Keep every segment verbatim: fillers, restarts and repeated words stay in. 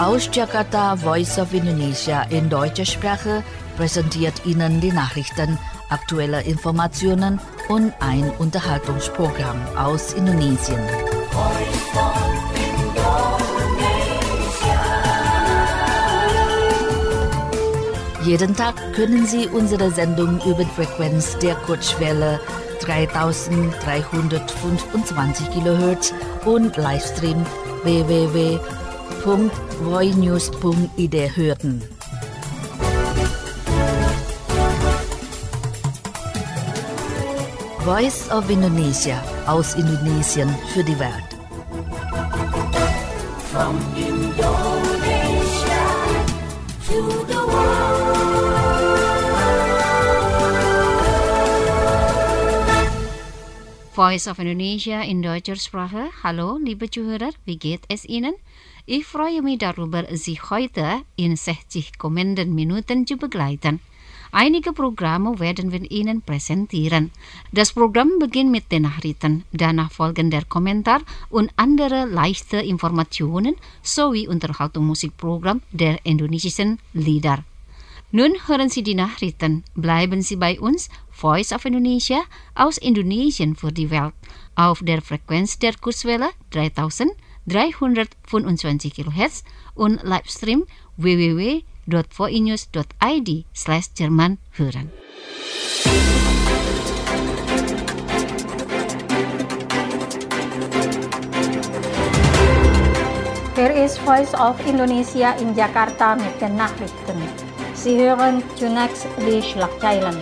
Aus Jakarta, Voice of Indonesia in deutscher Sprache präsentiert Ihnen die Nachrichten, aktuelle Informationen und ein Unterhaltungsprogramm aus Indonesien. Jeden Tag können Sie unsere Sendung über die Frequenz der Kurzwelle dreitausenddreihundertfünfundzwanzig Kilohertz und Livestream w w w punkt voinews punkt i d hören. Voice of Indonesia aus Indonesien für die Welt. From Indonesia to the world. Voice of Indonesia in deutscher Sprache. Hallo, liebe Zuhörer, wie geht es Ihnen? Ich freue mich darüber, Sie heute in sechzig kommenden Minuten zu begleiten. Einige Programme werden wir Ihnen präsentieren. Das Programm beginnt mit den Nachrichten, danach folgen der Kommentar und andere leichte Informationen sowie Unterhaltungsmusikprogramm der indonesischen Lieder. Nun hören Sie die Nachrichten. Bleiben Sie bei uns, Voice of Indonesia aus Indonesien für die Welt, auf der Frequenz der Kurzwelle dreitausenddreihundertfünfundzwanzig Kilohertz und Livestream w w w punkt voinews punkt i d slash Jerman hören. Hier ist Voice of Indonesia in Jakarta mit den Nachrichten. Sie hören zunächst die Schlagzeilen.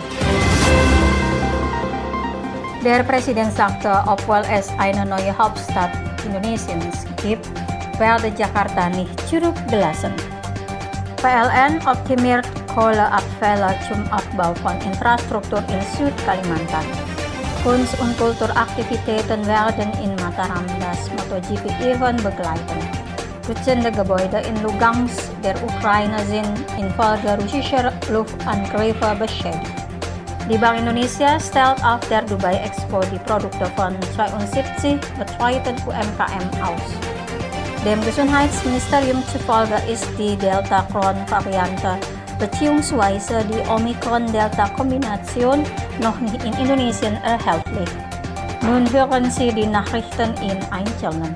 Der Präsident sagte, obwohl es eine neue Hauptstadt Indonesiens gibt, werde Jakarta nicht zurückgelassen. P L N optimiert Kohleabfälle zum Abbau von Infrastruktur in Südkalimantan. Kunst- und Kulturaktivitäten werden in Mataram das MotoGP-Event begleiten. Dutzende Gebäude in Lugansk der Ukraine sind infolge russischer Luftangriffe beschädigt. Die Bank Indonesia stellt auf der Dubai Expo die Produkte von zweiundsiebzig betreuten U M K M aus. Dem Gesundheitsministerium zufolge ist die Delta-Kron-Variante bzw. die Omikron-Delta-Kombination noch nicht in Indonesien erhältlich. Nun hören Sie die Nachrichten in Einzelnen.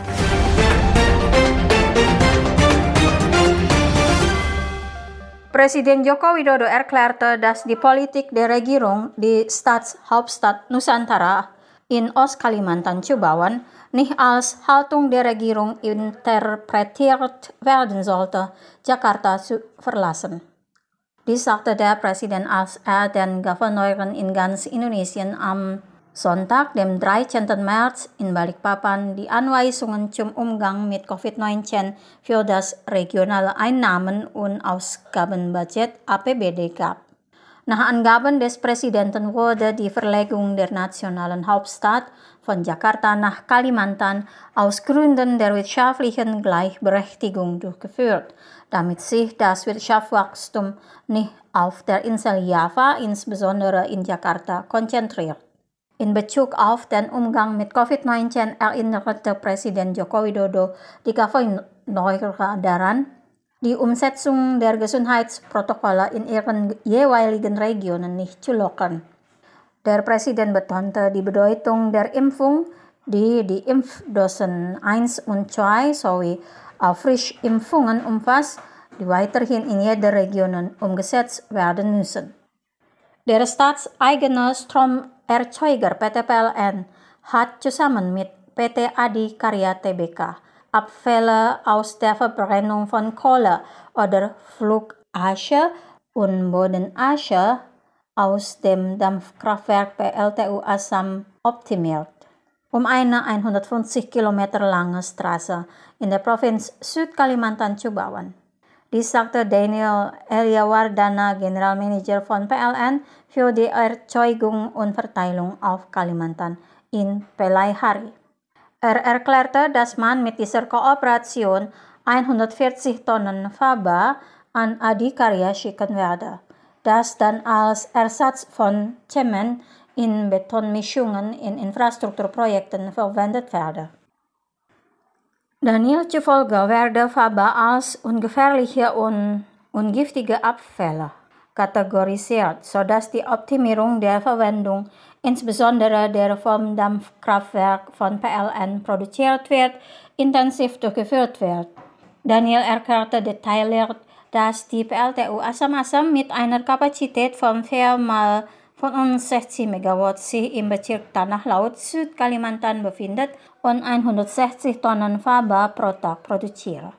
Presiden Joko Widodo erklärte, dass die Politik der Regierung, die Staatshauptstadt Nusantara in Ostkalimantan zu bauen, nicht als Haltung der Regierung interpretiert werden sollte, Jakarta zu verlassen. Dies sagte der Präsident, als er den Gouverneuren in ganz Indonesien am Sonntag, dem dreizehnten März in Balikpapan die Anweisungen zum Umgang mit Covid neunzehn für das regionale Einnahmen- und Ausgabenbudget A P B D gab. Nach Angaben des Präsidenten wurde die Verlegung der nationalen Hauptstadt von Jakarta nach Kalimantan aus Gründen der wirtschaftlichen Gleichberechtigung durchgeführt, damit sich das Wirtschaftswachstum nicht auf der Insel Java, insbesondere in Jakarta, konzentriert. In Bezug auf den Umgang mit Covid neunzehn erinnerte Präsident Joko Widodo die Gouverneur daran, die Umsetzung der Gesundheitsprotokolle in ihren jeweiligen Regionen nicht zu lockern. Der Präsident betonte die Bedeutung der Impfung, die die Impfdosen eins und zwei sowie Auffrischimpfungen umfasst, die weiterhin in jeder Region umgesetzt werden müssen. Der staatseigene Stromerzeuger P T P L N hat zusammen mit P T Adikarya Tbk Abfälle aus der Verbrennung von Kohle oder Flugasche und Bodenasche aus dem Dampfkraftwerk P L T U Assam optimiert, um eine hundertfünfzig Kilometer lange Straße in der Provinz Südkalimantan zu bauen. Dies sagte Daniel Eliawardana, Generalmanager von P L N für die Erzeugung und Verteilung auf Kalimantan in Pelaihari. Er erklärte, dass man mit dieser Kooperation hundertvierzig Tonnen Faba an Adikarya schicken werde, das dann als Ersatz von Zement in Betonmischungen in Infrastrukturprojekten verwendet werde. Daniel zufolge werde Faba als ungefährliche und ungiftige Abfälle kategorisiert, sodass die Optimierung der Verwendung, insbesondere der vom Dampfkraftwerk von P L N produziert wird, intensiv durchgeführt wird. Daniel erklärte detailliert, dass die P L T U Asam-Asam mit einer Kapazität von vier mal fünfundsechzig Megawatt sich im Bezirk Tanah Laut Süd-Kalimantan befindet und hundertsechzig Tonnen Faba pro Tag produziert.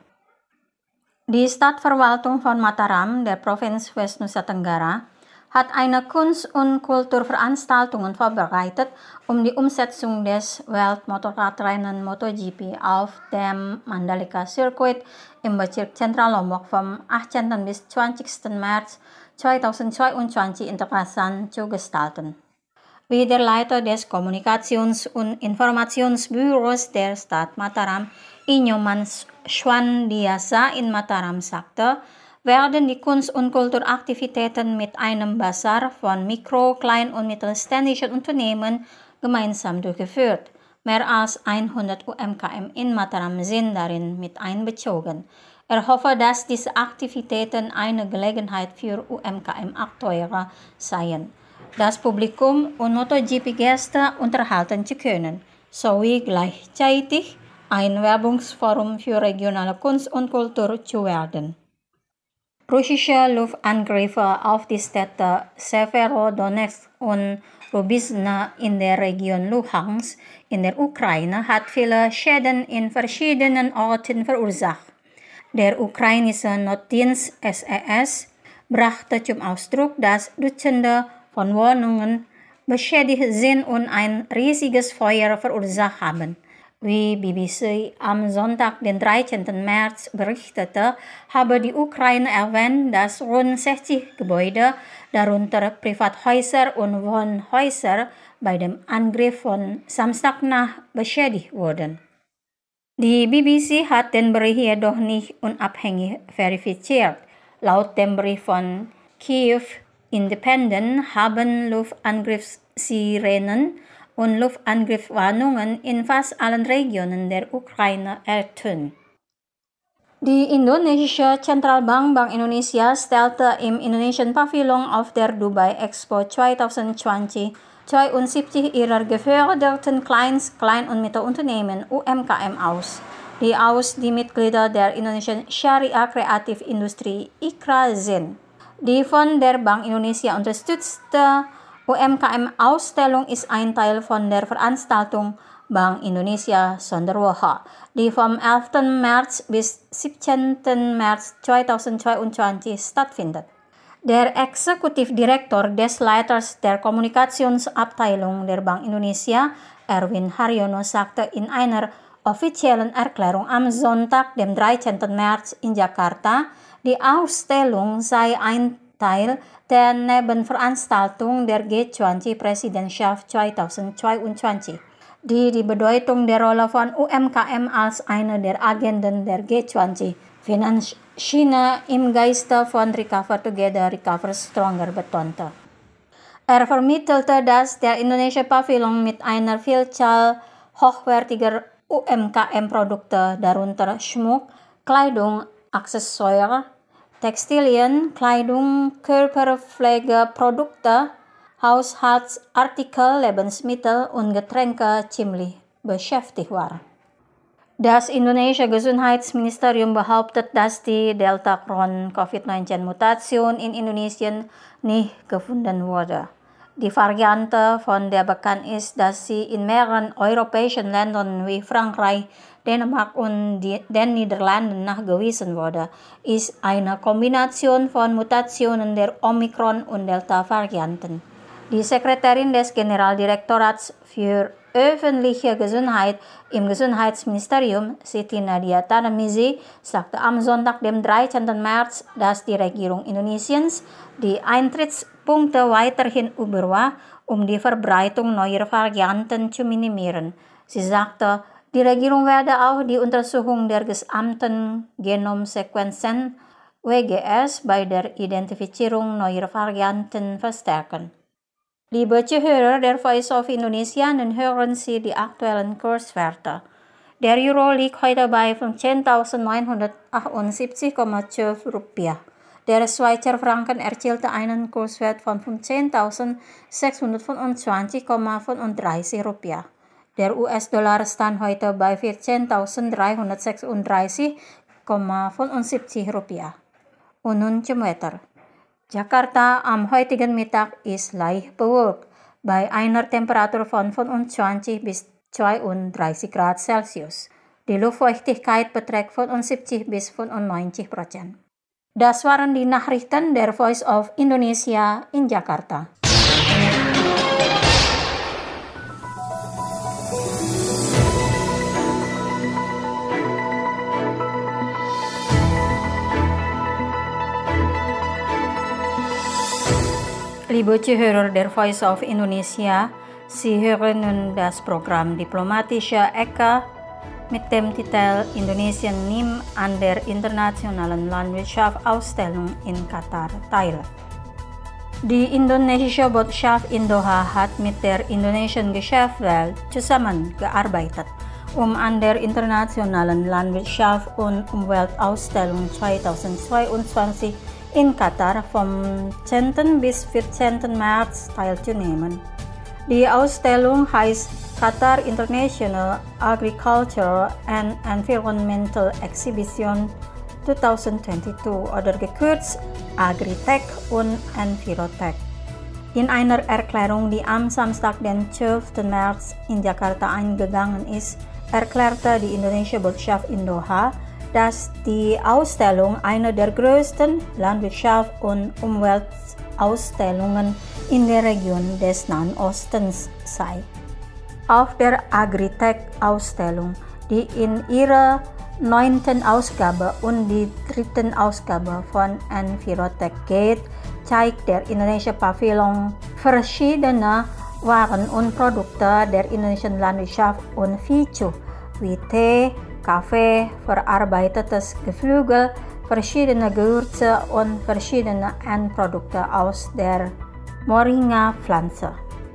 Die Stadtverwaltung von Mataram, der Provinz West Nusa Tenggara, hat eine Kunst- und Kulturveranstaltung vorbereitet, um die Umsetzung des Weltmotorradrennen MotoGP auf dem Mandalika Circuit im Bezirk Zentral Lombok vom achtzehnten bis zwanzigsten März zweitausendzweiundzwanzig interessant zu gestalten. Wie der Leiter des Kommunikations- und Informationsbüros der Stadt Mataram, Inyoman Schwandiasa in Mataram sagte, werden die Kunst- und Kulturaktivitäten mit einem Basar von Mikro-, Klein- und mittelständischen Unternehmen gemeinsam durchgeführt. Mehr als hundert U M K M in Mataram sind darin mit einbezogen. Er hoffe, dass diese Aktivitäten eine Gelegenheit für U M K M-Akteure seien, das Publikum und MotoGP-Gäste unterhalten zu können, sowie gleichzeitig ein Werbungsforum für regionale Kunst und Kultur zu werden. Russische Luftangriffe auf die Städte Severodonetsk und Lubizna in der Region Luhansk in der Ukraine hat viele Schäden in verschiedenen Orten verursacht. Der ukrainische Notdienst S E S brachte zum Ausdruck, dass Dutzende von Wohnungen beschädigt sind und ein riesiges Feuer verursacht haben. Wie B B C am Sonntag, den dreizehnten März, berichtete, habe die Ukraine erwähnt, dass rund sechzig Gebäude, darunter Privathäuser und Wohnhäuser, bei dem Angriff von Samstagnacht beschädigt wurden. Die B B C hat den Bericht jedoch nicht unabhängig verifiziert. Laut dem Bericht von Kiew Independent haben Luftangriffssirenen und Luftangriffswarnungen in fast allen Regionen der Ukraine ertönt. Die indonesische Zentralbank Bank Indonesia stellte im Indonesian Pavillon auf der Dubai Expo zweitausendzwanzig zweiundsiebzig ihrer geförderten Kleins-, Klein- und Mittelunternehmen U M K M aus, die aus die Mitglieder der indonesischen Syariah Kreativindustrie I K R A sind. Die von der Bank Indonesia unterstützte U M K M-Ausstellung ist ein Teil von der Veranstaltung Bank Indonesia Sonderwoche, die vom elften März bis siebzehnten März zweitausendzweiundzwanzig stattfindet. Der Exekutivdirektor des Leiters der Kommunikationsabteilung der Bank Indonesia, Erwin Haryono, sagte in einer offiziellen Erklärung am Sonntag, dem dreizehnten März in Jakarta, die Ausstellung sei ein Teil der Nebenveranstaltung der G zwanzig-Präsidentschaft zweitausendzweiundzwanzig, die die Bedeutung der Rolle von U M K M als eine der Agenden der G zwanzig Finanzchina im Geiste von Recover Together, Recover Stronger betonte. Er vermittelte, dass der indonesische Pavillon mit einer Vielzahl hochwertiger U M K M-Produkte, darunter Schmuck, Kleidung, Accessoires, Textilien, Kleidung, Körperpflegeprodukte, Haushaltsartikel, Lebensmittel und Getränke ziemlich beschäftigt war. Das indonesische Gesundheitsministerium behauptet, dass die Delta-Covid neunzehn-Mutation in Indonesien nicht gefunden wurde. Die Variante, von der bekannt ist, dass sie in mehreren europäischen Ländern wie Frankreich, Dänemark und den Niederlanden nachgewiesen wurde, ist eine Kombination von Mutationen der Omikron- und Delta-Varianten. Die Sekretärin des Generaldirektorats für öffentliche Gesundheit im Gesundheitsministerium, Siti Nadia Tarmizi, sagte am Sonntag, dem dreizehnten März, dass die Regierung Indonesiens die Eintrittspunkte weiterhin überwacht, um die Verbreitung neuer Varianten zu minimieren. Sie sagte, die Regierung werde auch die Untersuchung der gesamten Genomsequenzen W G S bei der Identifizierung neuer Varianten verstärken. Liebe Zuhörer der Voice of Indonesia, nun hören Sie die aktuellen Kurswerte. Der Euro liegt heute bei fünfzehntausendneunhundertachtundsiebzig Komma zwölf Rupiah. Der Schweizer Franken erzielte einen Kurswert von fünfzehntausendsechshundertfünfundzwanzig Komma fünfunddreißig Rupiah. Der U S-Dollar stand heute bei vierzehntausenddreihundertsechsunddreißig Komma fünfundsiebzig Rupiah. Und nun zum Wetter. Jakarta am heutigen Mittag ist leicht bewölkt, bei einer Temperatur von fünfundzwanzig bis zweiunddreißig Grad Celsius. Die Luftfeuchtigkeit beträgt fünfundsiebzig bis fünfundneunzig Prozent. Das waren die Nachrichten der Voice of Indonesia in Jakarta. Liebe Zuhörer der Voice of Indonesia, Sie hören nun das Programm Diplomatische Ecke mit dem Titel Indonesien nimmt an der internationalen Landwirtschaftsausstellung in Qatar teil. Die indonesische Botschaft in Doha hat mit der indonesischen Geschäftswelt zusammengearbeitet, um an der internationalen Landwirtschaft und Umweltausstellung zweitausendzweiundzwanzig in Katar vom zehnten bis vierzehnten März teilzunehmen. Die Ausstellung heißt Qatar International Agricultural and Environmental Exhibition zweitausendzweiundzwanzig oder gekürzt Agritech und Envirotech. In einer Erklärung, die am Samstag, den zwölften März in Jakarta eingegangen ist, erklärte die indonesische Botschaft in Doha, dass die Ausstellung eine der größten Landwirtschafts- und Umweltausstellungen in der Region des Nahen Ostens sei. Auf der Agritech-Ausstellung, die in ihrer neunten Ausgabe und die dritten Ausgabe von Envirotech geht, zeigt der indonesische Pavillon verschiedene Waren und Produkte der indonesischen Landwirtschaft und Viehzucht wie Tee, Kaffee, verarbeitetes Geflügel, verschiedene Gewürze und verschiedene Endprodukte aus der Moringa-Pflanze.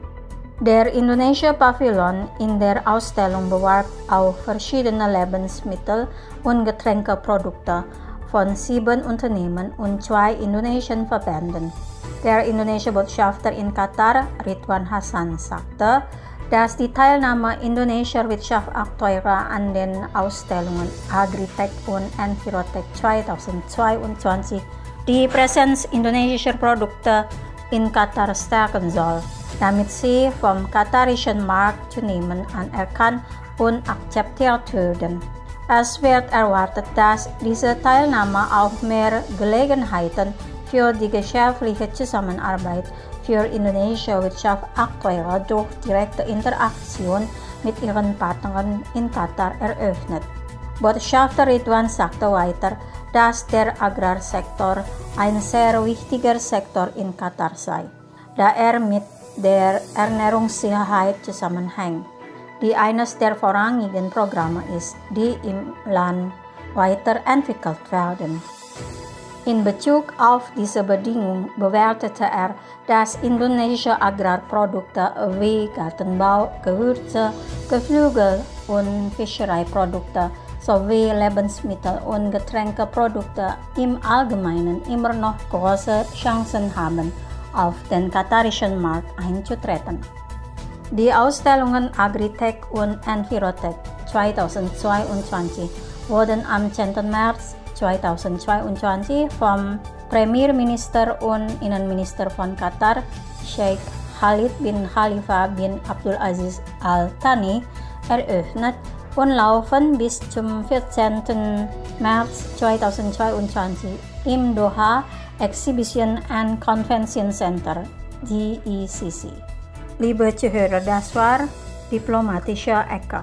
Der indonesische Pavillon in der Ausstellung bewahrt auch verschiedene Lebensmittel- und Getränkeprodukte von sieben Unternehmen und zwei indonesischen Verbänden. Der indonesische Botschafter in Katar, Ridwan Hassan, sagte, dass die Teilnahme indonesischer Wirtschaftsakteure an den Ausstellungen Agritech und Envirotech zweitausendzweiundzwanzig die Präsenz indonesischer Produkte in Katar stärken soll, damit sie vom katarischen Markt zunehmend anerkannt und akzeptiert werden. Es wird erwartet, dass diese Teilnahme auch mehr Gelegenheiten für die geschäftliche Zusammenarbeit für indonesische Wirtschaftsakteure durch direkte Interaktion mit ihren Partnern in Katar eröffnet. Botschafter Ridwan sagte weiter, dass der Agrarsektor ein sehr wichtiger Sektor in Katar sei, da er mit der Ernährungssicherheit zusammenhängt, die eines der vorrangigen Programme ist, die im Land weiterentwickelt werden. In Bezug auf diese Bedingung bewertete er, dass indonesische Agrarprodukte wie Gartenbau, Gewürze, Geflügel und Fischereiprodukte sowie Lebensmittel- und Getränkeprodukte im Allgemeinen immer noch große Chancen haben, auf den katarischen Markt einzutreten. Die Ausstellungen Agritech und Envirotech zweitausendzweiundzwanzig wurden am zehnten März zweitausendzweiundzwanzig vom Premierminister und Innenminister von Katar, Sheikh Khalid bin Khalifa bin Abdulaziz Al Thani, eröffnet und laufen bis zum vierzehnten März zweitausendzweiundzwanzig im Doha Exhibition and Convention Center, D E C C. Liebe Zuhörer, das war Diplomatische Ecke.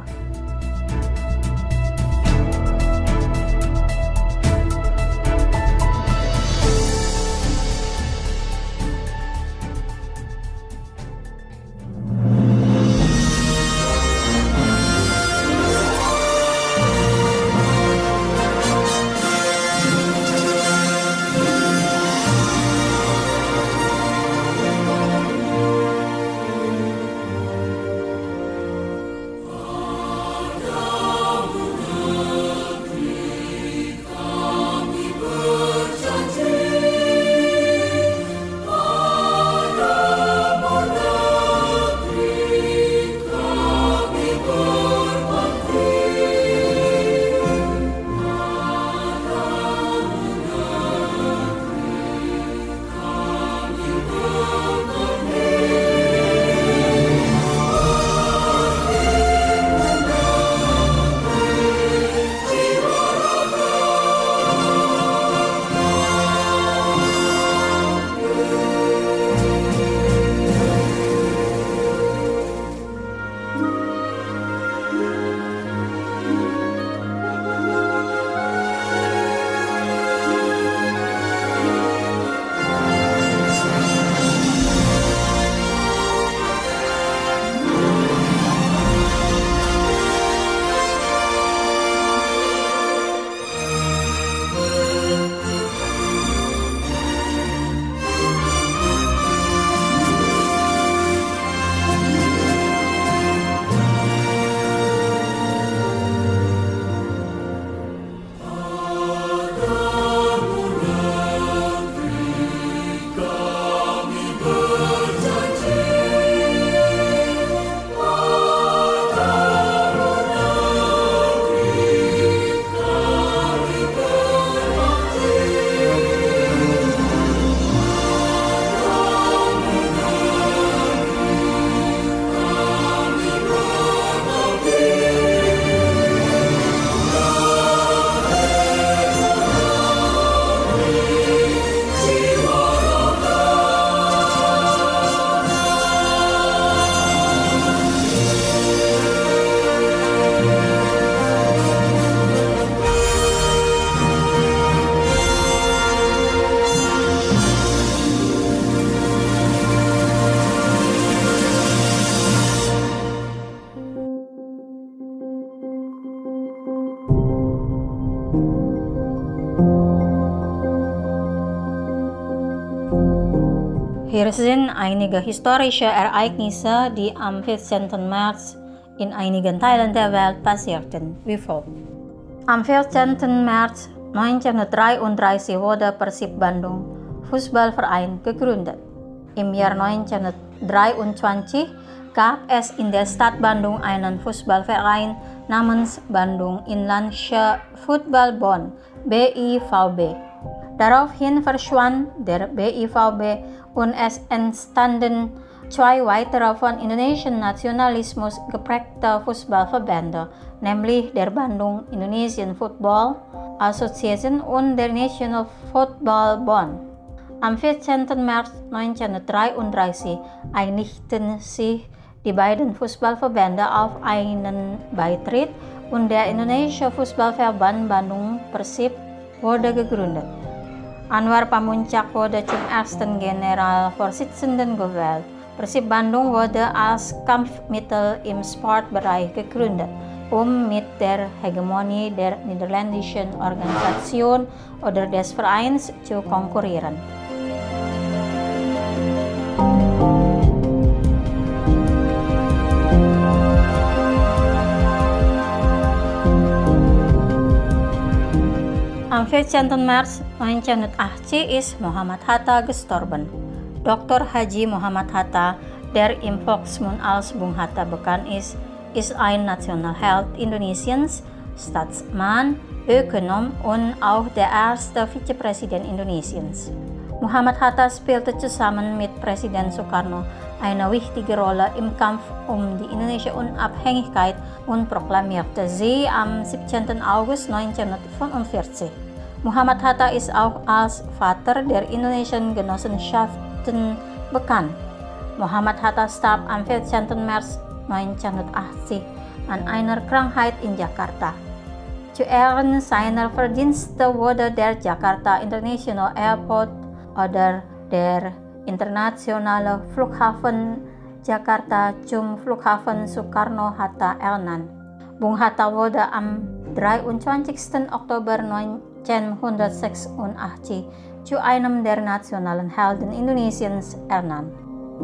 Hier sind einige historische Ereignisse, die am vierzehnten März in einigen Teilen der Welt passierten, wie folgt. Am vierzehnten März neunzehnhundertdreiunddreißig wurde Persib Bandung Fußballverein gegründet. Im Jahr neunzehnhundertdreiundzwanzig gab es in der Stadt Bandung einen Fußballverein namens Bandung Inlandsche Fußballbond B I V B. Daraufhin verschwand der B I V B und es entstanden zwei weitere von indonesischem Nationalismus geprägte Fußballverbände, nämlich der Bandung Indonesian Football Association und der National Football Bond. Am vierzehnten März neunzehnhundertdreiunddreißig einigten sich die beiden Fußballverbände auf einen Beitritt und der indonesische Fußballverband Bandung Persib wurde gegründet. Anwar Pamuncak wurde zum ersten Generalvorsitzenden gewählt. Persib Bandung wurde als Kampfmittel im Sportbereich gegründet, um mit der Hegemonie der niederländischen Organisation oder des Vereins zu konkurrieren. Am vierzehnten März neunzehnhundertachtzig ist Muhammad Hatta gestorben. Doktor Haji Muhammad Hatta, der im Volksmund als Bung Hatta bekannt ist, ist ein Nationalheld Indonesiens, Staatsmann, Ökonom und auch der erste Vizepräsident Indonesiens. Muhammad Hatta spielte zusammen mit Präsident Sukarno eine wichtige Rolle im Kampf um die indonesische Unabhängigkeit und proklamierte sie am siebzehnten August neunzehnhundertfünfundvierzig. Muhammad Hatta ist auch als Vater der indonesischen Genossenschaften bekannt. Muhammad Hatta starb am vierzehnten März neunzehnhundertachtzig an einer Krankheit in Jakarta. Zu Ehren seiner Verdienste wurde der Jakarta International Airport oder der internationale Flughafen Jakarta zum Flughafen Soekarno-Hatta ernannt. Bung Hatta wurde am dreiundzwanzigsten Oktober neunzehnhundertsechsundachtzig zu einem der nationalen Helden Indonesiens ernannt.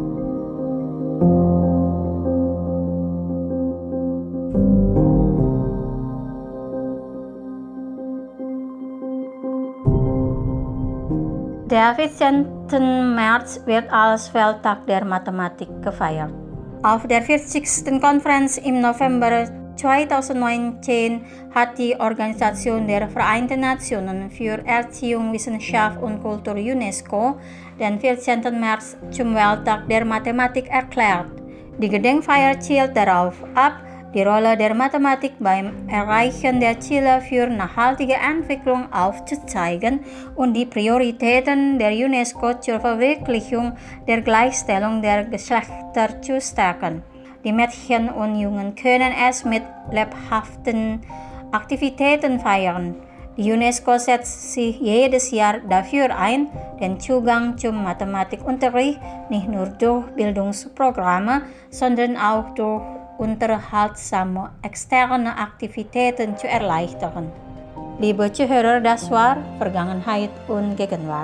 Der vierzehnten März wird als Welttag der Mathematik gefeiert. Auf der vierzigsten Konferenz im November zweitausendneunzehn hat die Organisation der Vereinten Nationen für Erziehung, Wissenschaft und Kultur UNESCO den vierzehnten März zum Welttag der Mathematik erklärt. Die Gedenkfeier zielt darauf ab, die Rolle der Mathematik beim Erreichen der Ziele für nachhaltige Entwicklung aufzuzeigen und die Prioritäten der UNESCO zur Verwirklichung der Gleichstellung der Geschlechter zu stärken. Die Mädchen und Jungen können es mit lebhaften Aktivitäten feiern. Die UNESCO setzt sich jedes Jahr dafür ein, den Zugang zum Mathematikunterricht nicht nur durch Bildungsprogramme, sondern auch durch unterhaltsame externe Aktivitäten zu erleichtern. Liebe Zuhörer, das war Vergangenheit und Gegenwart.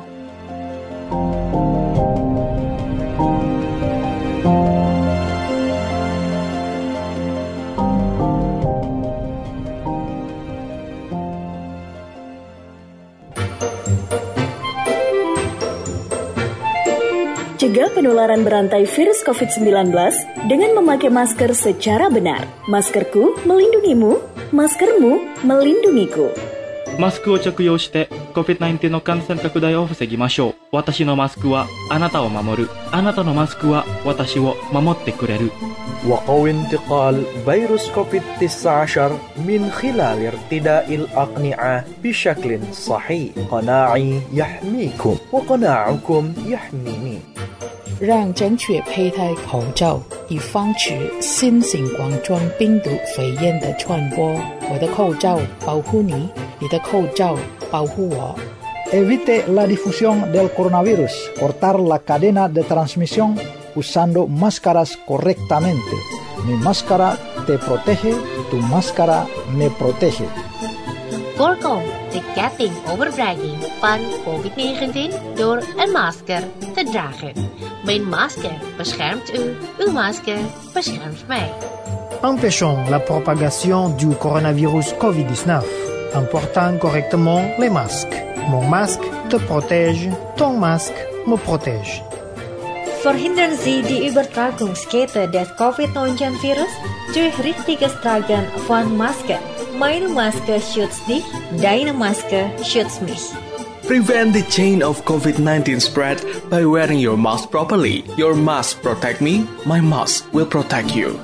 Cegah penularan berantai virus covid sembilan belas dengan memakai masker secara benar. Maskerku melindungimu, maskermu melindungiku. マスクを着用して コビッドナインティーン の感染拡大を防ぎましょう。私のマスクはあなたを守る。あなたのマスクは私を守ってくれる。 وقوي انتقال فيروس كوفيد تسعة عشر من خلال ارتداء الأقنعة بشكل صحيح. قناعي يحميكم وقناعكم يحميني. 让正确佩戴口罩，以防止新型冠状病毒肺炎的传播。我的口罩保护你，你的口罩保护我。 Evite la difusión del coronavirus. Cortar la cadena de transmisión usando máscaras correctamente. Mi máscara te protege, tu máscara me protege. Voorkom de ketting overbrenging van covid negentien door een masker te dragen. Mijn masker beschermt u, uw masker beschermt mij. Empêchons la propagation du coronavirus covid dix-neuf en portant correctement les masques. Mon masque te protège, ton masque me protège. Verhindern Sie die Übertragungskette des covid neunzehn Virus durch richtiges Tragen von Maske. Meine Maske schützt dich, deine Maske schützt mich. Prevent the chain of covid nineteen spread by wearing your mask properly. Your mask protect me, my mask will protect you.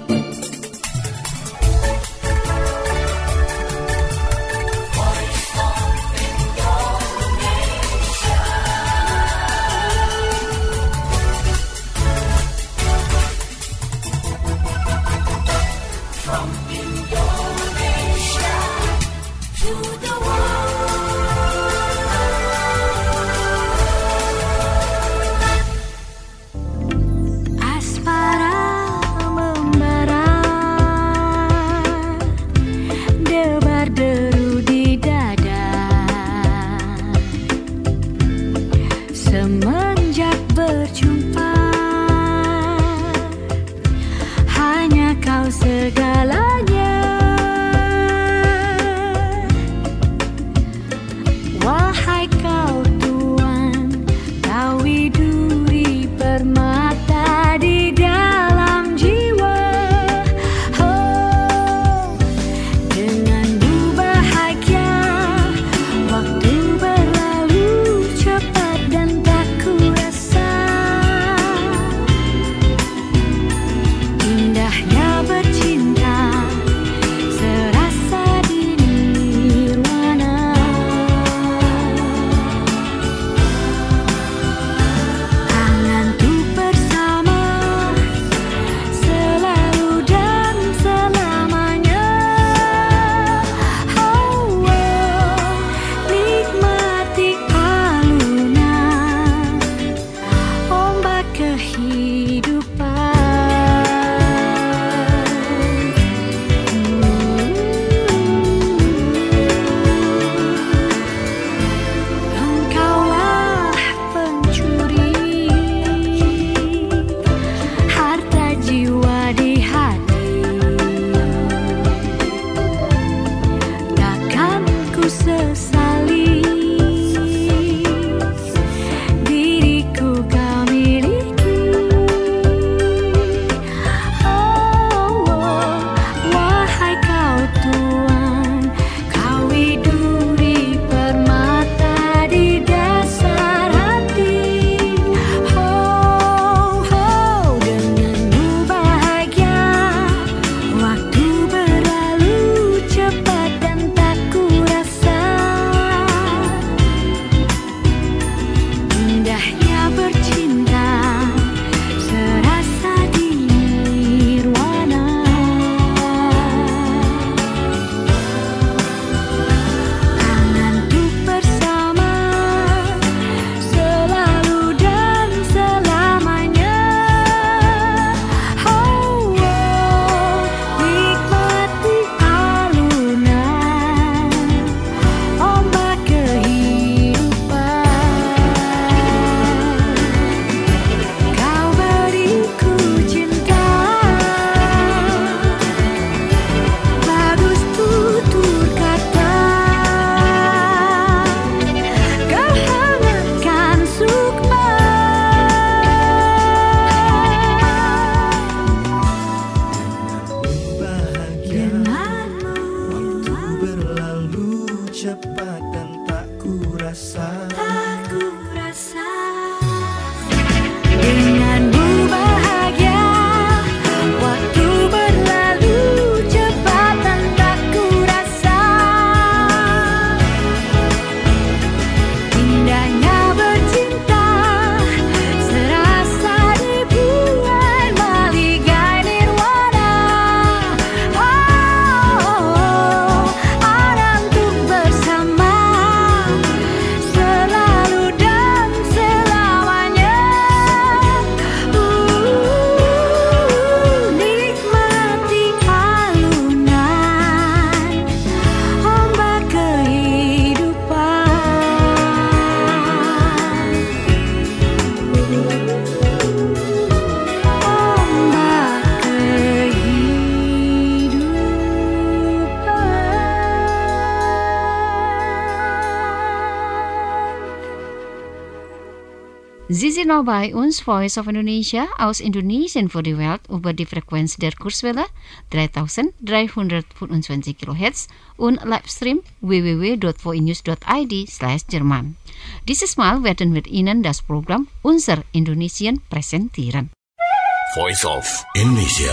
Sie sind nou bij ons Voice of Indonesia aus Indonesien voor de wereld over de frequentie der Kurzwelle dreitausendvierhundertfünfundzwanzig kHz und Livestream w w w dot voinews dot i d slash Jerman. Dieses Mal werden wir Ihnen das Programm Unser Indonesien präsentieren. Voice of Indonesia.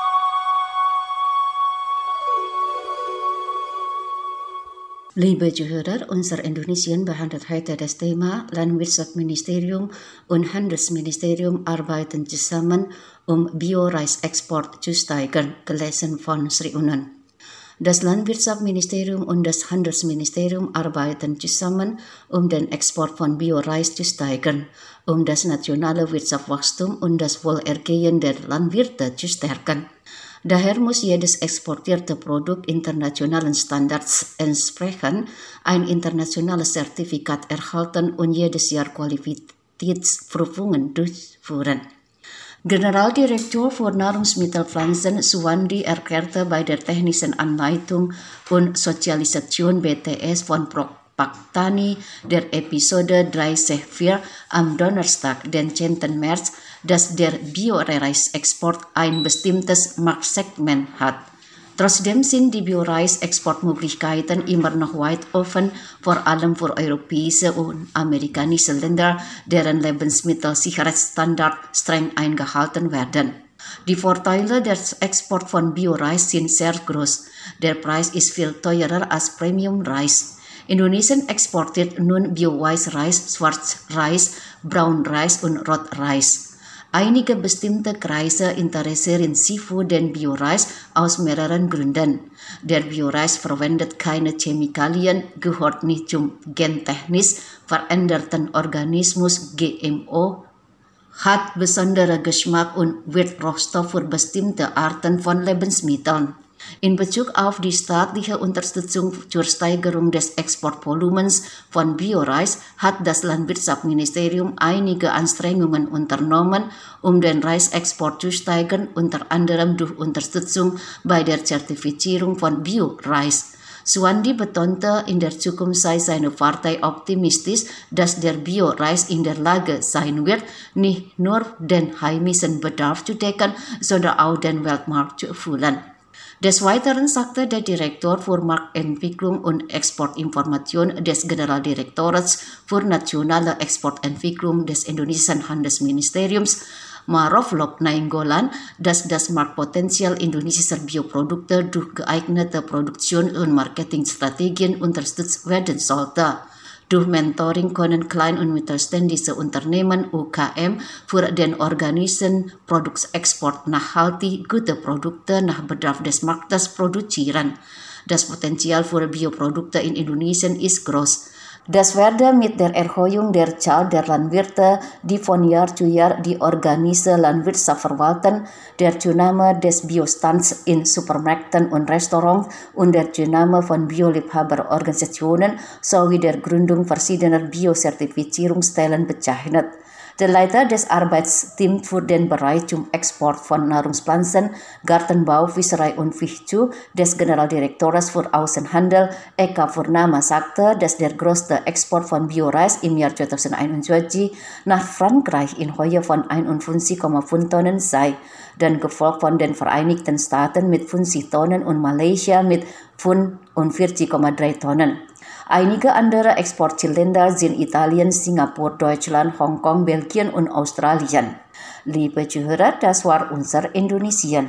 Liebe Zuhörer, unser Indonesien behandelt heute das Thema Landwirtschaftsministerium und Handelsministerium arbeiten zusammen, um Bio-Reis-Export zu steigern, gelesen von Sri Unan. Das Landwirtschaftsministerium und das Handelsministerium arbeiten zusammen, um den Export von Bio-Reis zu steigern, um das nationale Wirtschaftswachstum und das Wohlergehen der Landwirte zu stärken. Daher muss jedes exportierte Produkt internationalen Standards entsprechen, ein internationales Zertifikat erhalten und jedes Jahr Qualitätsprüfungen durchführen. Generaldirektor für Nahrungsmittelpflanzen Suwandi erklärte bei der technischen Anleitung und Sozialisation B T S von Propaktani der Episode vierunddreißig am Donnerstag, den zehnten März, dass der Bio-Reis-Export ein bestimmtes Marktsegment hat. Trotzdem sind die Bio-Reis-Exportmöglichkeiten immer noch weit offen, vor allem für europäische und amerikanische Länder, deren Lebensmittelsicherheitsstandards streng eingehalten werden. Die Vorteile des Exports von Bio-Reis sind sehr groß. Der Preis ist viel teurer als Premium-Reis. Indonesien exportiert nun Bio-Weißreis, Schwarzreis, Braunreis und Rotreis. Einige bestimmte Kreise interessieren sich für den Bio-Reis aus mehreren Gründen. Der Bio-Reis verwendet keine Chemikalien, gehört nicht zum gentechnisch veränderten Organismus G M O, hat besonderen Geschmack und wird Rohstoff für bestimmte Arten von Lebensmitteln. In Bezug auf die staatliche Unterstützung zur Steigerung des Exportvolumens von Bio-Reis hat das Landwirtschaftsministerium einige Anstrengungen unternommen, um den Reisexport zu steigern, unter anderem durch Unterstützung bei der Zertifizierung von Bio-Reis. Suwandi betonte, in der Zukunft sei seine Partei optimistisch, dass der Bio-Reis in der Lage sein wird, nicht nur den heimischen Bedarf zu decken, sondern auch den Weltmarkt zu erfüllen. Des Weiteren sagte der Direktor für Marktentwicklung und Exportinformation des Generaldirektorats für nationale Exportentwicklung des indonesischen Handelsministeriums, Maruf Lok Nainggolan, dass das Marktpotenzial indonesischer Bioprodukte durch geeignete Produktion- und Marketingstrategien unterstützt werden sollte. Durch Mentoring können klein- und mittelständische Unternehmen U K M für den organischen Produktexport nachhaltig gute Produkte nach Bedarf des Marktes produzieren. Das Potenzial für Bioprodukte in Indonesien ist groß. Das werde mit der Erhöhung der Zahl der Landwirte, die von Jahr zu Jahr die organische Landwirtschaft verwalten, der Zunahme des Biostands in Supermärkten und Restaurants und der Zunahme von Bioliebhaberorganisationen sowie der Gründung verschiedener Biozertifizierungsstellen bezeichnet. Der Leiter des Arbeitsteams für den Bereich zum Export von Nahrungspflanzen, Gartenbau, Fischerei und Fischzucht des Generaldirektorats für Außenhandel, Eka Purnama, sagte, dass der größte Export von Bio-Reis im Jahr zweitausendeinundzwanzig nach Frankreich in Höhe von einundfünfzig Komma fünf Tonnen sei, dann gefolgt von den Vereinigten Staaten mit fünfzig Tonnen und Malaysia mit fünfundvierzig Komma drei Tonnen. Einige andere Exportländer sind Italien, Singapur, Deutschland, Hongkong, Belgien und Australien. Liebe Zuhörer, das war unser Indonesien.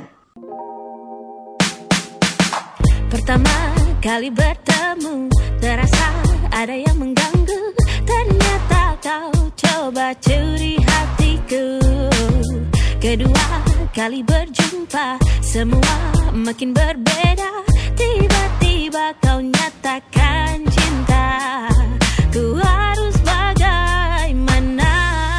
Pertama kali bertemu, terasa ada yang mengganggu. Ternyata kau coba curi hatiku. Kedua kali berjumpa, semua makin berbeda. Tiba-tiba kau nyatakan cinta. Ku harus bagaimana?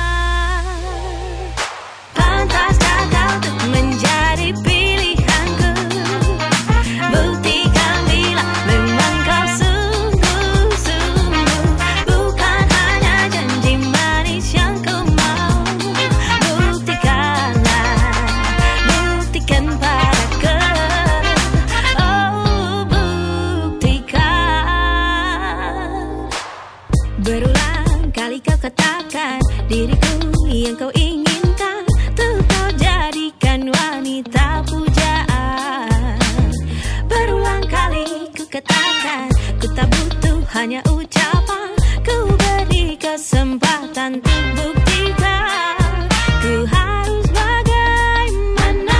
Pantaskah kau untuk menjadi pilihanku? Buktikan bila memang kau sungguh-sungguh, bukan hanya janji manis yang ku mau. Buktikanlah, buktikan padaku. Oh, katakan. Ku tak butuh hanya ucapan, ku beri kesempatan untuk buktikan. Ku harus bagaimana?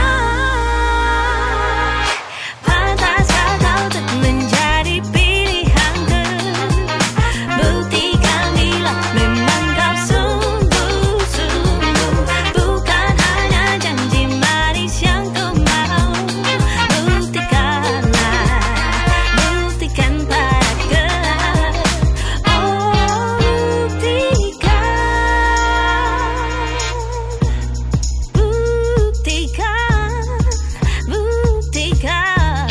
Pantaskah kau tak menjadi pilihanku? Buktikan bila memang kau sungguh-sungguh, bukan hanya janji manis yang kau mau. Buktikanlah, buktikan padaku. Oh, buktikan, buktikan, buktikan.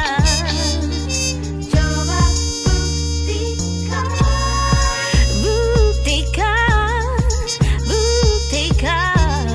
Coba buktikan, buktikan, buktikan.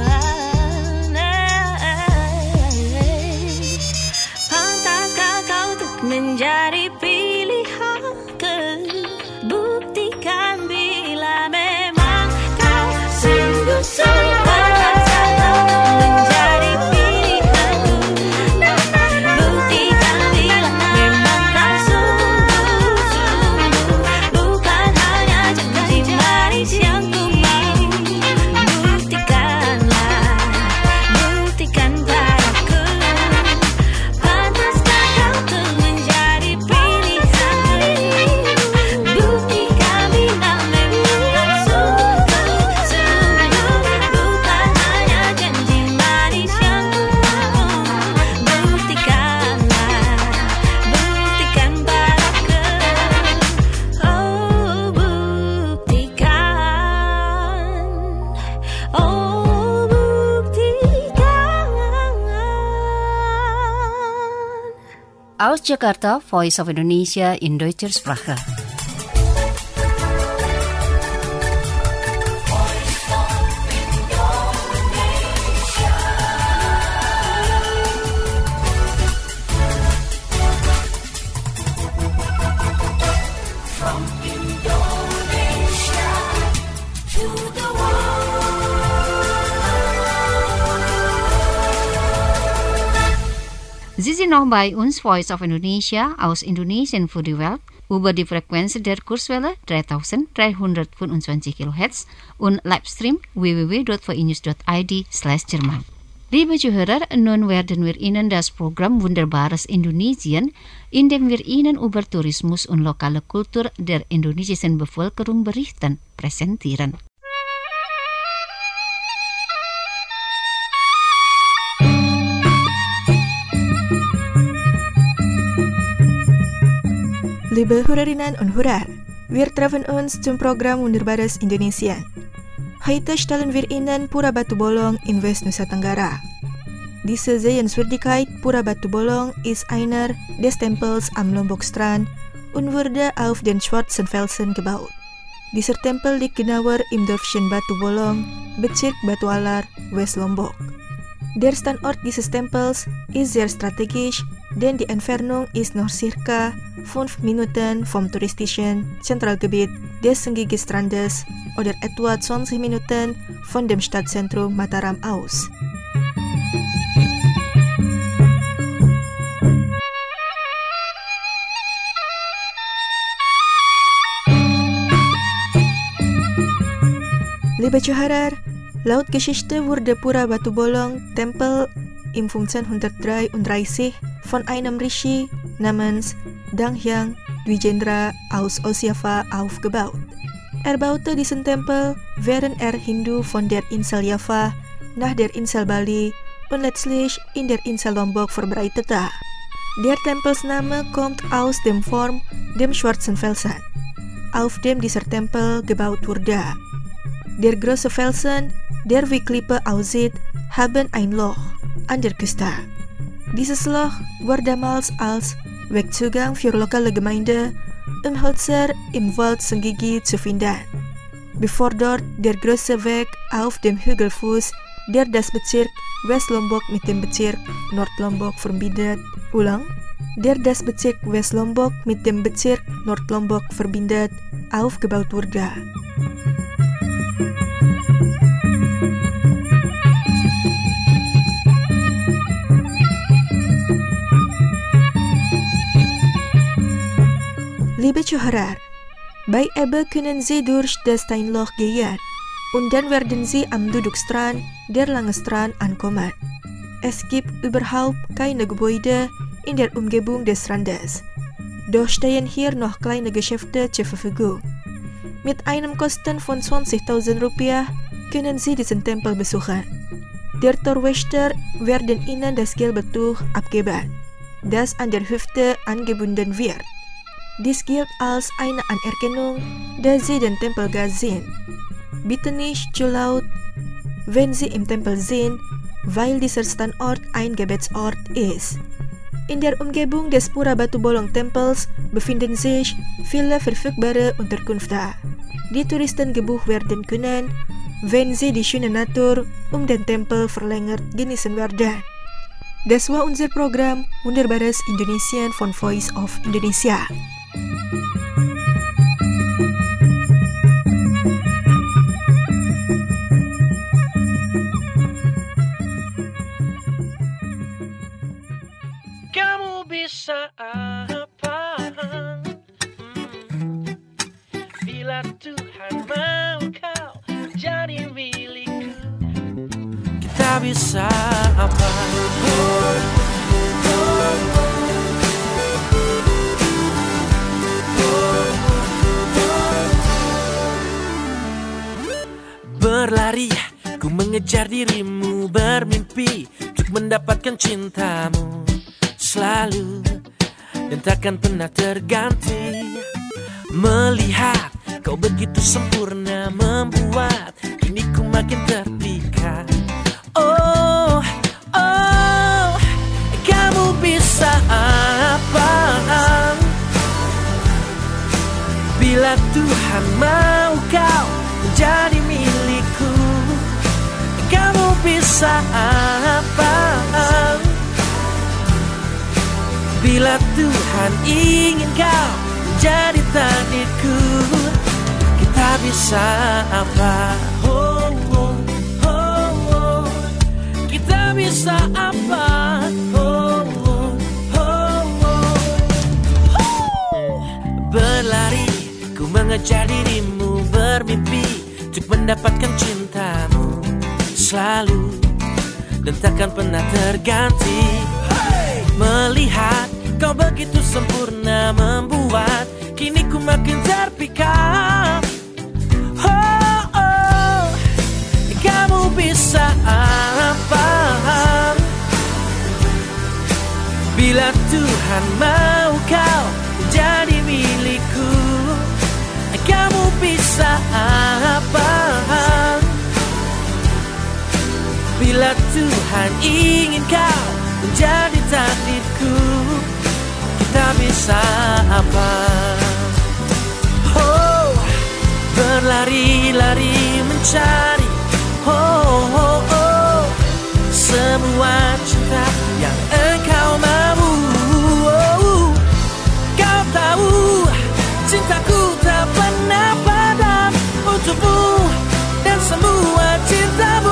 Pantaskah kau untuk menjadi pilihanku? Buktikan bila memang kau sungguh-sungguh. Pantaskah kau untuk menjadi pilihanku? Buktikan bila memang kau sungguh-sungguh, bukan hanya janji manis yang ku mau. Buktikanlah, buktikan padaku. Pantaskah kau untuk menjadi pilihanku? Buktikan bila memang kau sungguh-sungguh, bukan hanya janji manis yang ku mau. Buktikanlah, buktikan padaku. Oh, buktikan, oh, buktikan. Aus Jakarta, Voice of Indonesia in Deutscher Sprache. From Indonesia to the Sie sind noch bei uns, Voice of Indonesia, aus Indonesien für die Welt, über die Frequenz der Kurzwelle dreitausenddreihundertfünfundzwanzig Kilohertz und Livestream w w w punkt v i news punkt i d slash Jerman. Liebe Zuhörer, nun werden wir Ihnen das Programm Wunderbares Indonesien, in dem wir Ihnen über Tourismus und lokale Kultur der indonesischen Bevölkerung berichten, präsentieren. Liebe Hörerinnen und Hörer, wir treffen uns zum Programm Wunderbares Indonesien. Heute stellen wir Ihnen Pura Batu Bolong in West Nusa Tenggara. Diese Sehenswürdigkeit Pura Batu Bolong ist einer des Tempels am Lombokstrand und wurde auf den Schwarzen Felsen gebaut. Dieser Tempel liegt genauer im Dörfchen Batu Bolong, Bezirk Batu Alar, West Lombok. Der Standort dieses Tempels ist sehr strategisch, denn die Entfernung ist noch circa fünf Minuten vom touristischen Zentralgebiet des Senggigi-Strandes oder etwa zwanzig Minuten von dem Stadtzentrum Mataram aus. Liebe Zuhörer, laut Geschichte wurde Pura Batu Bolong Tempel im fünfzehnhundertdreiunddreißig von einem Rishi namens Danghyang Dwijendra aus Ostjava aufgebaut. Er baute diesen Tempel, während er Hindu von der Insel Java nach der Insel Bali und letztlich in der Insel Lombok verbreitete. Der Tempelsname kommt aus der Form dem Schwarzen Felsen, auf dem dieser Tempel gebaut wurde. Der große Felsen, der wie Klippe aussieht, haben ein Loch an der Küste. Dieses Loch war damals als Wegzugang für lokale Gemeinde, um Hölzer im Wald Senggigi zu finden. Bevor dort der große Weg auf dem Hügelfuß, der das Bezirk West-Lombok mit dem Bezirk Nord-Lombok verbindet, ulang, der das Bezirk West-Lombok mit dem Bezirk Nord-Lombok verbindet, aufgebaut wurde. Liebe Zuhörer, bei Ebbe können Sie durch das Steinloch gehen und dann werden Sie am Dudukstrand der Langestrand ankommen. Es gibt überhaupt keine Gebäude in der Umgebung des Strandes. Doch stehen hier noch kleine Geschäfte zur Verfügung. Mit einem Kosten von zwanzigtausend Rupiah können Sie diesen Tempel besuchen. Der Torwächter werden Ihnen das gelbe Tuch abgeben, das an der Hüfte angebunden wird. Dies gilt als eine Anerkennung, dass Sie den Tempelgast sind. Bitte nicht zu laut, wenn Sie im Tempel sind, weil dieser Standort ein Gebetsort ist. In der Umgebung des Pura Batu Bolong Tempels befinden sich viele verfügbare Unterkünfte, die Touristen gebucht werden können, wenn sie die schöne Natur um den Tempel verlängert genießen werden. Das war unser Programm Wunderbares Indonesien von Voice of Indonesia. Kamu bisa apa? Hmm. Bila Tuhan mau kau jadi milikku, kita bisa apa? Oh, oh, oh. Berlari, ku mengejar dirimu, bermimpi untuk mendapatkan cintamu selalu dan takkan pernah terganti. Melihat kau begitu sempurna membuat kini ku makin terpikat. Oh, oh, kamu bisa apa? Bila Tuhan mau kau menjadi milikku, kamu bisa apa? Bila Tuhan ingin kau menjadi takdirku, kita bisa apa? Oh, oh, oh, oh. Kita bisa apa? Oh, oh, oh, oh. Berlari, ku mengejar dirimu, bermimpi untuk mendapatkan cintamu selalu dan takkan pernah terganti. Melihat kau begitu sempurna membuat kini ku makin terpikat. Oh, oh, kamu bisa apa? Bila Tuhan mau kau jadi milikku, kamu bisa apa? Bila Tuhan ingin kau menjadi takdirku, kita bisa apa? Oh, berlari-lari mencari oh, oh, oh, semua cinta yang engkau mau. Oh, kau tahu cintaku tak pernah padam untukmu dan semua cintamu.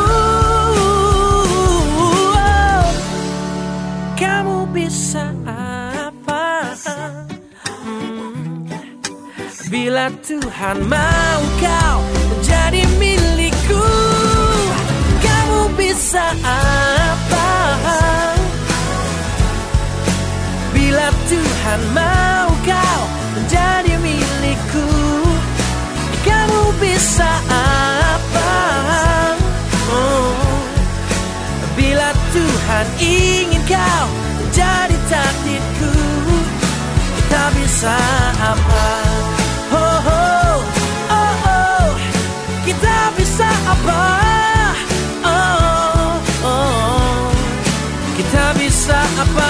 Bisa apa? Hmm. Bila Tuhan mau kau menjadi milikku, kamu bisa apa? Bila Tuhan mau kau menjadi milikku, kamu bisa apa? Oh. Bila Tuhan ingin kau jadi takdirku, kita bisa apa? Oh, oh, oh, oh. Kita bisa apa? Oh, oh, kita bisa apa?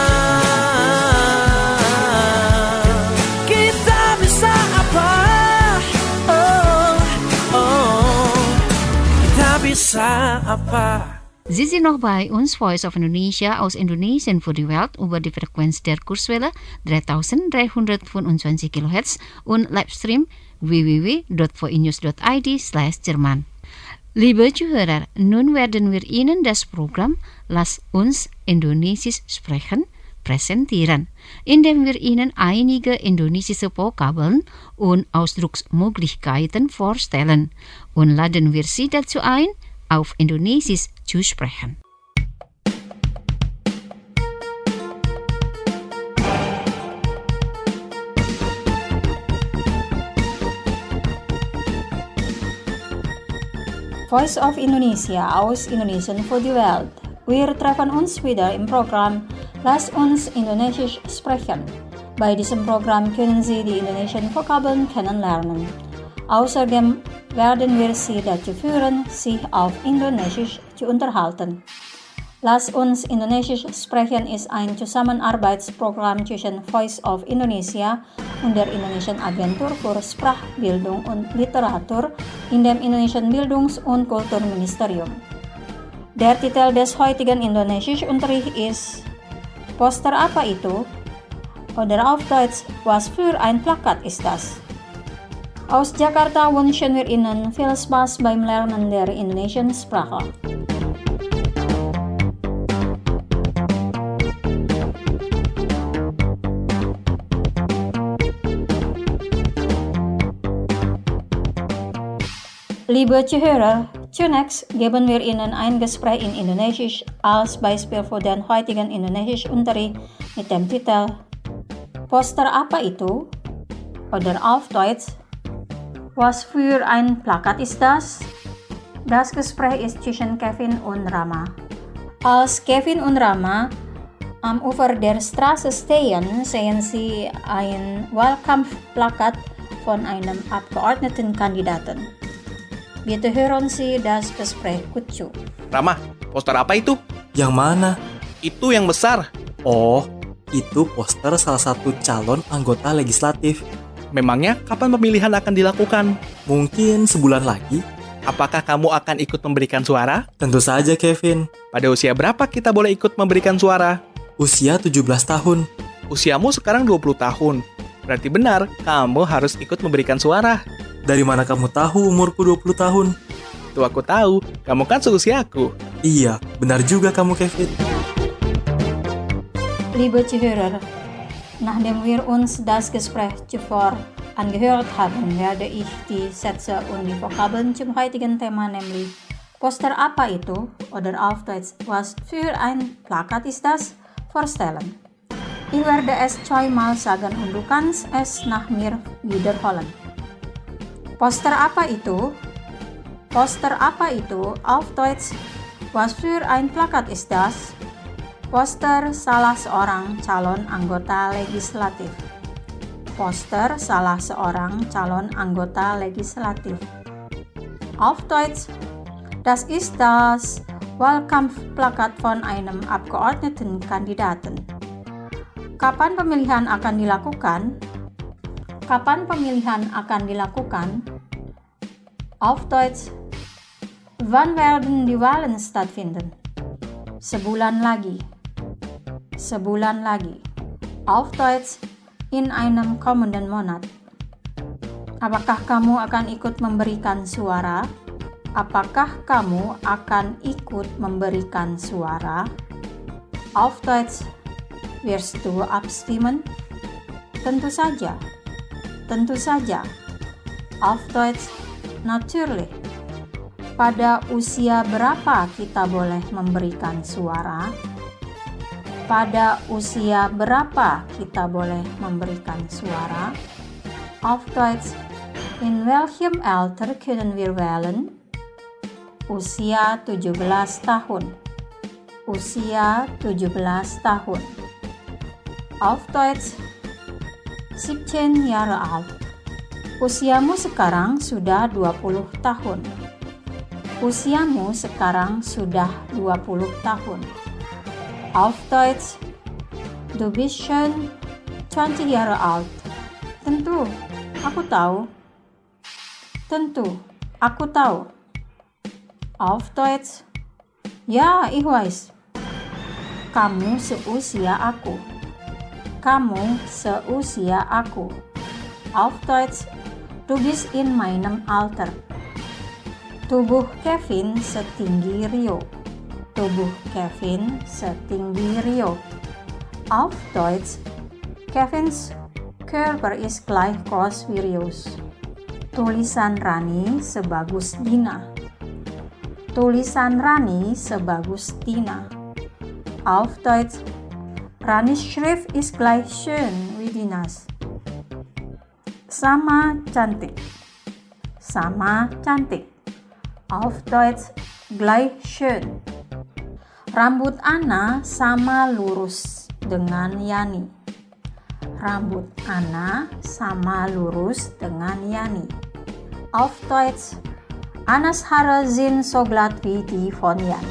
Kita bisa apa? Oh, oh, kita bisa apa? Sie sind noch bei uns, Voice of Indonesia aus Indonesien für die Welt über die Frequenz der Kurzwelle dreitausenddreihundertfünfundzwanzig Kilohertz und Livestream w w w dot voinews dot i d slash Jerman. Liebe Zuhörer, nun werden wir Ihnen das Programm Lass uns Indonesisch sprechen präsentieren, indem wir Ihnen einige indonesische Vokabeln und Ausdrucksmöglichkeiten vorstellen und laden wir Sie dazu ein, auf Indonesisch zu sprechen. Voice of Indonesia aus Indonesian for the World. Wir treffen uns wieder im Programm Lass uns Indonesisch sprechen. Bei diesem Programm können Sie die indonesischen Vokabeln kennenlernen. Außerdem werden wir Sie dazu führen, sich auf Indonesisch zu unterhalten. Lass uns Indonesisch sprechen ist ein Zusammenarbeitsprogramm zwischen Voice of Indonesia und der Indonesian Agentur für Sprachbildung und Literatur in dem Indonesischen Bildungs- und Kulturministerium. Der Titel des heutigen Indonesischunterrichts ist Poster apa itu? Oder auf Deutsch, was für ein Plakat ist das? Aus Jakarta wünschen wir Ihnen viel Spaß beim Lernen der indonesischen Sprache. Liebe Zuhörer, zunächst geben wir Ihnen ein Gespräch in Indonesisch als Beispiel für den heutigen Indonesischunterricht mit dem Titel Poster apa itu? Oder auf Deutsch, was für ein Plakat ist das? Das Gespräch ist zwischen Kevin und Rama. Als Kevin und Rama am Ufer der Straße stehen, sehen sie ein Wahlkampfplakat von einem Abgeordnetenkandidaten. Bitte hören Sie das Gespräch gut zu. Rama, poster apa itu? Yang mana? Itu yang besar. Oh, itu poster salah satu calon anggota legislatif. Memangnya kapan pemilihan akan dilakukan? Mungkin sebulan lagi. Apakah kamu akan ikut memberikan suara? Tentu saja, Kevin. Pada usia berapa kita boleh ikut memberikan suara? Usia tujuh belas tahun. Usiamu sekarang dua puluh tahun. Berarti benar, kamu harus ikut memberikan suara. Dari mana kamu tahu umurku dua puluh tahun? Itu aku tahu, kamu kan seusiaku. Iya, benar juga kamu, Kevin. Liebe Zuhörer, nachdem wir uns das Gespräch zuvor angehört haben, werde ich die Sätze und die Vokabeln zum heutigen Thema, nämlich Poster apa itu, oder auf Deutsch, was für ein Plakat ist das, vorstellen. Ich werde es zweimal sagen und du kannst es nach mir wiederholen. Poster apa itu? Poster apa itu? Auf Deutsch, was für ein Plakat ist das? Poster salah seorang calon anggota legislatif. Poster salah seorang calon anggota legislatif. Auf Deutsch, das ist das Wahlkampfplakat von einem Abgeordnetenkandidaten. Kapan pemilihan akan dilakukan? Kapan pemilihan akan dilakukan? Auf Deutsch, wann werden die Wahlen stattfinden? Sebulan lagi. Sebulan lagi. Auf Deutsch, in einem kommenden Monat. Apakah kamu akan ikut memberikan suara? Apakah kamu akan ikut memberikan suara? Auf Deutsch, wirst du abstimmen? Tentu saja. Tentu saja. Auf Deutsch, natürlich. Pada usia berapa kita boleh memberikan suara? Pada usia berapa kita boleh memberikan suara? Auf Deutsch, in welchem Alter können wir wählen? Usia tujuh belas tahun. Usia tujuh belas tahun. Auf Deutsch, siebzehn Jahre alt. Usiamu sekarang sudah dua puluh tahun. Usiamu sekarang sudah dua puluh tahun. Auf Deutsch, du bist schon zwanzig Jahre alt. Tentu, aku tahu. Tentu, aku tahu. Auf Deutsch, ja, ich weiß. Kamu seusia aku. Kamu seusia aku. Auf Deutsch, du bist in meinem Alter. Tubuh Kevin setinggi Rio. Tubuh Kevin setinggi Rio. Auf Deutsch, Kevin's Körper ist gleich groß wie Rios. Tulisan Rani sebagus Dina. Tulisan Rani sebagus Dina. Auf Deutsch, Ranis Schrift ist gleich schön wie Dinas. Sama cantik. Sama cantik. Auf Deutsch, gleich schön. Rambut Ana sama lurus dengan Yani. Rambut Ana sama lurus dengan Yani. Auf Deutsch, Annas Haare sind so glatt wie die von Yani.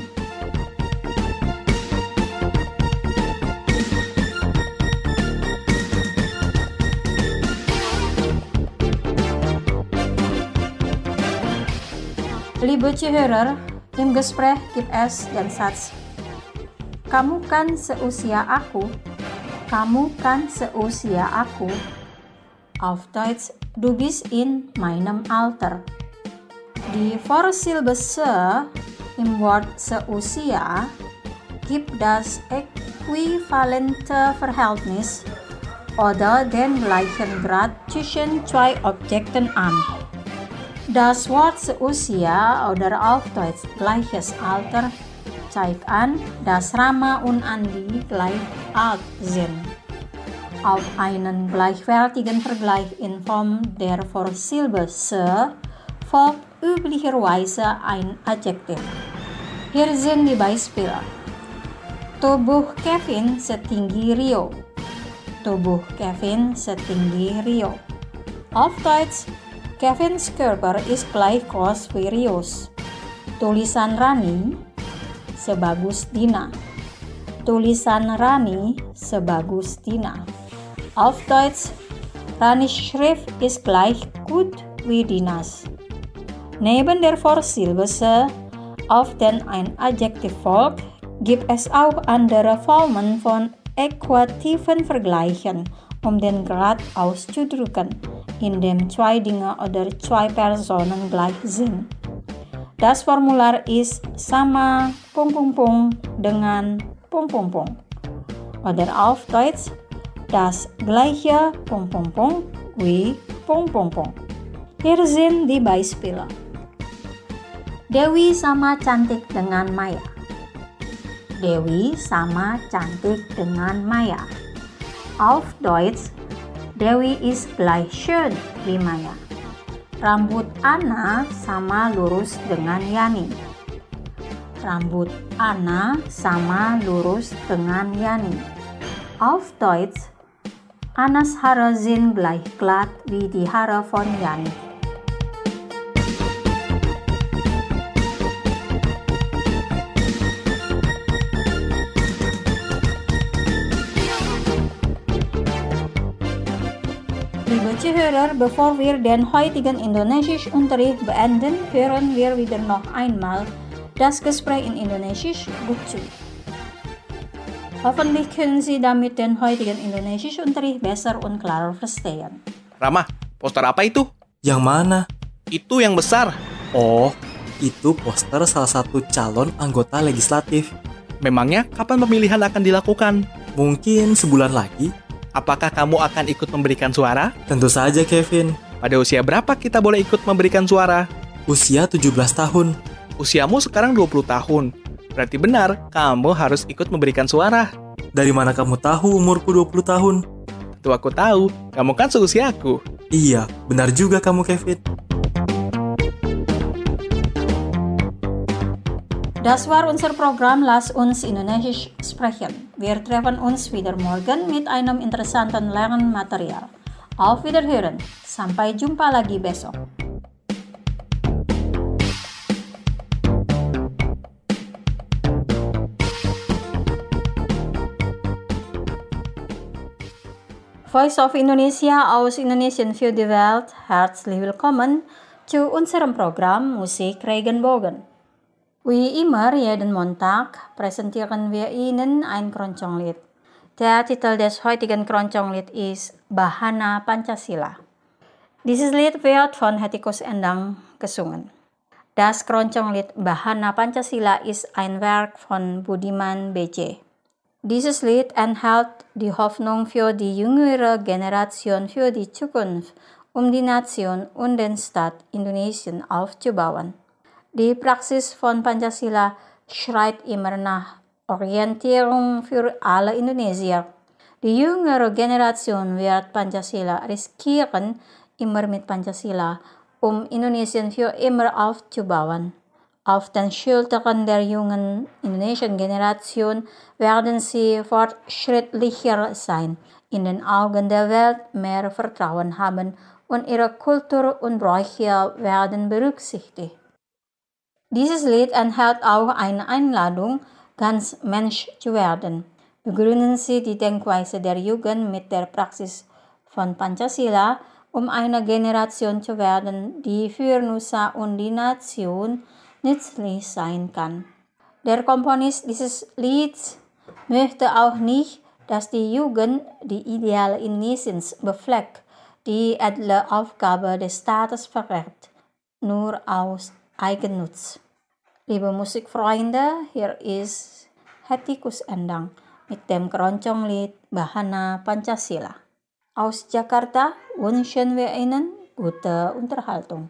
Liebe Zuhörer, im Gespräch gibt es den Satz, kamu kan seusia aku, kamu kan seusia aku. Auf Deutsch, du bist in meinem Alter. Die Vorsilbe se im Wort seusia gibt das äquivalente Verhältnis oder den gleichen Grad zwischen zwei Objekten an. Das Wort seusia oder auf Deutsch gleiches Alter zeigt an, dass Rama und Andi gleich alt sind. Auf einen gleichwertigen Vergleich in Form der Vorsilbe se folgt üblicherweise ein Adjektiv. Hier sind die Beispiele. Tubuh Kevin setinggi Rio. Tubuh Kevin setinggi Rio. Auf Deutsch, Kevin's Körper ist gleich groß wie Rios. Tulisan Rani sebagus Dina. Tulisan Rani sebagus Dina. Auf Deutsch, Ranis Schrift ist gleich gut wie Dinas. Neben der Vorsilbe se, auf den ein Adjektiv folgt, gibt es auch andere Formen von äquativen Vergleichen, um den Grad auszudrücken, in dem zwei Dinge oder zwei Personen gleich sind. Das Formular ist sama pung pung pung dengan pung pung pung. Oder auf Deutsch, das gleiche pung pung pung wie pung pung pung. Hier sind die Beispiele. Dewi sama cantik dengan Maya. Dewi sama cantik dengan Maya. Auf Deutsch, Dewi ist gleich schön wie Maya. Rambut Ana sama lurus dengan Yani. Rambut Ana sama lurus dengan Yani. Auf Deutsch, Annas Haare sind gleich glatt wie die Haare von Yani. Liebe Zuhörer, bevor wir den heutigen Indonesisch-Unterricht beenden, hören wir wieder noch einmal das Gespräch in Indonesisch gut zu. Hoffentlich können Sie damit den heutigen Indonesisch-Unterricht besser und klarer verstehen. Rama, poster apa itu? Yang mana? Itu yang besar. Oh, itu poster salah satu calon anggota legislatif. Memangnya kapan pemilihan akan dilakukan? Mungkin sebulan lagi. Apakah kamu akan ikut memberikan suara? Tentu saja, Kevin. Pada usia berapa kita boleh ikut memberikan suara? Usia tujuh belas tahun. Usiamu sekarang dua puluh tahun. Berarti benar, kamu harus ikut memberikan suara. Dari mana kamu tahu umurku dua puluh tahun? Tentu aku tahu, kamu kan seusiaku. Iya, benar juga kamu, Kevin. Das war unser Programm Lass uns Indonesisch sprechen. Wir treffen uns wieder morgen mit einem interessanten Lernmaterial. Auf Wiederhören. Sampai jumpa lagi besok. Voice of Indonesia aus Indonesien für die Welt. Herzlich willkommen zu unserem Programm Musik Regenbogen. Wie immer jeden Montag präsentieren wir Ihnen ein Keronconglied. Der Titel des heutigen Keronconglied ist Bahana Pancasila. Dieses Lied wird von Hetty Koes Endang gesungen. Das Keronconglied Bahana Pancasila ist ein Werk von Budiman B J. Dieses Lied enthält die Hoffnung für die jüngere Generation für die Zukunft, um die Nation und den Staat Indonesien aufzubauen. Die Praxis von Pancasila schreit immer nach Orientierung für alle Indonesier. Die jüngere Generation wird Pancasila riskieren, immer mit Pancasila, um Indonesien für immer aufzubauen. Auf den Schultern der jungen indonesischen Generation werden sie fortschrittlicher sein, in den Augen der Welt mehr Vertrauen haben und ihre Kultur und Bräuche werden berücksichtigt. Dieses Lied enthält auch eine Einladung, ganz Mensch zu werden. Begründen Sie die Denkweise der Jugend mit der Praxis von Pancasila, um eine Generation zu werden, die für Nusa und die Nation nützlich sein kann. Der Komponist dieses Lieds möchte auch nicht, dass die Jugend die Ideale Indonesiens befleckt, die edle Aufgabe des Staates verrät, nur aus Eigennutz. Liebe Musikfreunde, hier ist Hetikus Endang mit dem Keroncong-Lied Bahana Pancasila. Aus Jakarta wünschen wir Ihnen gute Unterhaltung.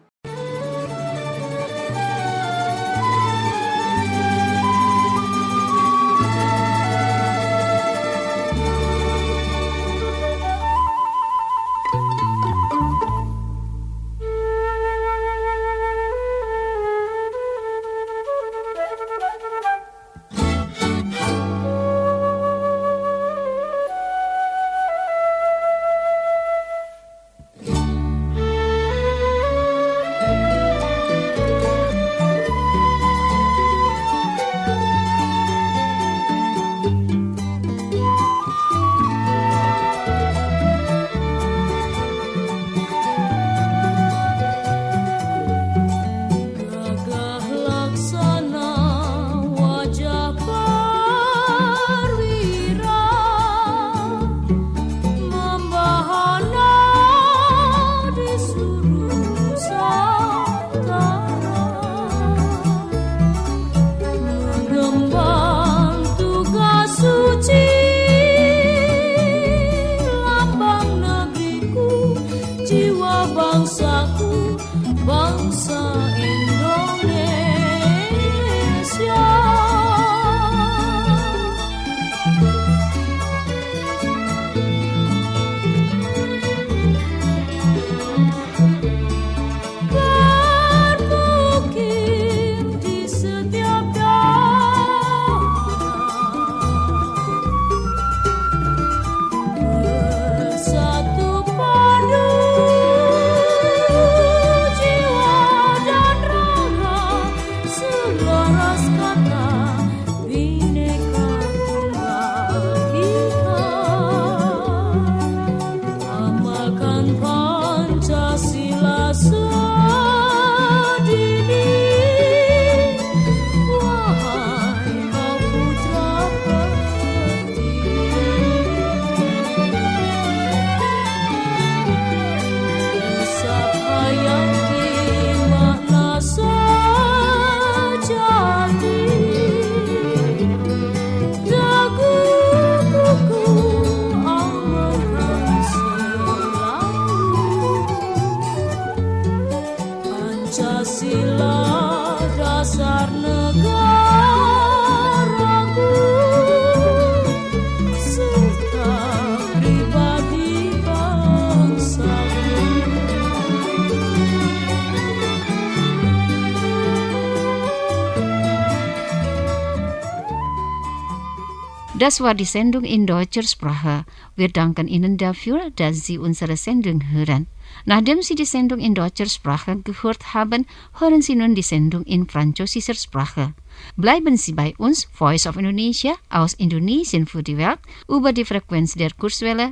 Das war die Sendung in deutscher Sprache. Wir danken Ihnen dafür, dass Sie unsere Sendung hören. Nachdem Sie die Sendung in deutscher Sprache gehört haben, hören Sie nun die Sendung in französischer Sprache. Bleiben Sie bei uns, Voice of Indonesia, aus Indonesien für die Welt, über die Frequenz der Kurzwelle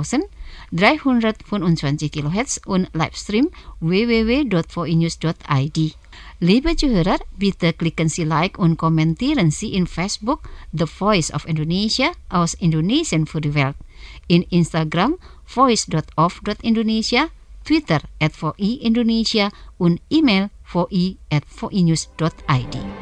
dreitausenddreihundertfünfundzwanzig Kilohertz und Livestream w w w punkt v i news punkt i d. Liebe Zuhörer, bitte klicken Sie Like und kommentieren Sie in Facebook The Voice of Indonesia aus Indonesien für die Welt, in Instagram voice punkt of punkt indonesia, Twitter at v i indonesia und E-Mail v i at v i news punkt i d.